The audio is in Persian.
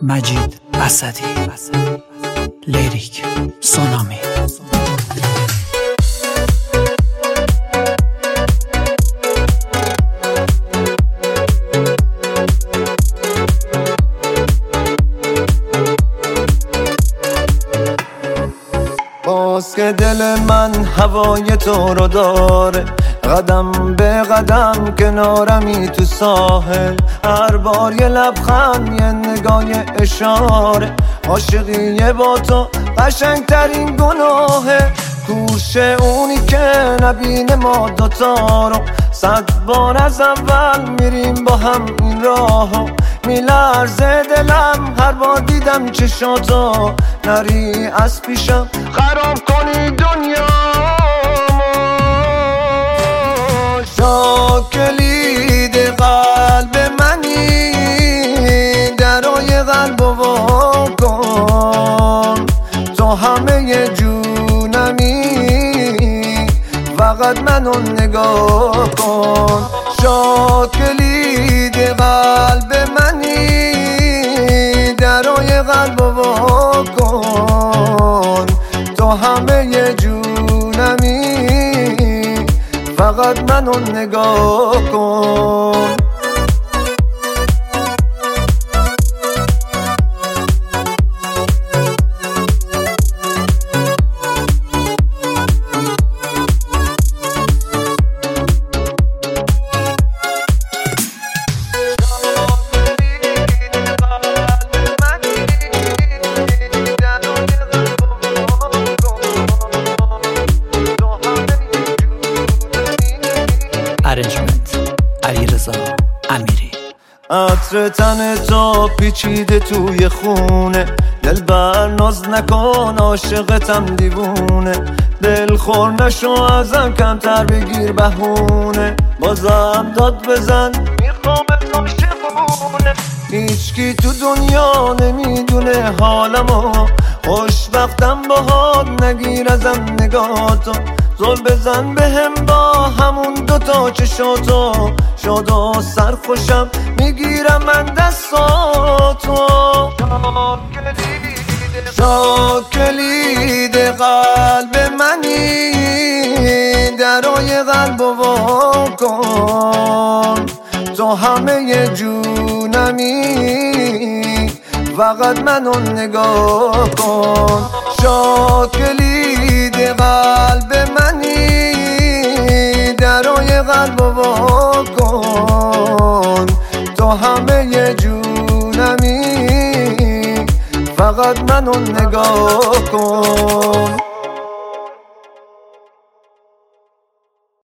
مجید اسدی. لیریک سونامی. باز که دل من هوای تو رو داره، قدم به قدم کنارمی تو ساحل، هر بار یه لبخند یه نگاه اشاره، عاشقی با تو قشنگترین گناهه. کوشه اونی که نبینه ما دوتا رو، 100 بار از اول میریم با هم این راهو، میلرزه دلم هر بار دیدم چشاتو، نری از پیشم خراب کنی دنیا. کلید قلب منی، درای قلب وا کن، تو همه جونمی، فقط منو نگاه کن. کلید قلب منی، درای قلب وا کن، تو همه جونمی، فقط منو نگاه کن. ارنجمنت علیرضا امیری. عطر تن تو پیچیده توی خونه، دلبر ناز نکن عاشقتم دیوونه، دل خور نشو ازم کمتر بگیر بهونه، بازم داد بزن میخوام بهتم شبونه. هیچکی تو دنیا نمیدونه حالمو، خوشبختم باهات نگیر ازم نگاهاتو، زل بزن بهم با همون دوتا چشاتو، شاد و سرخوشم میگیرم من دستاتو. کلید قلب منی، درای قلب وا کن، تو همه جونمی، فقط منو نگاه کن. کلید قلب منی، درای قلب وا کن، تو همه جونمی، فقط منو نگاه کن.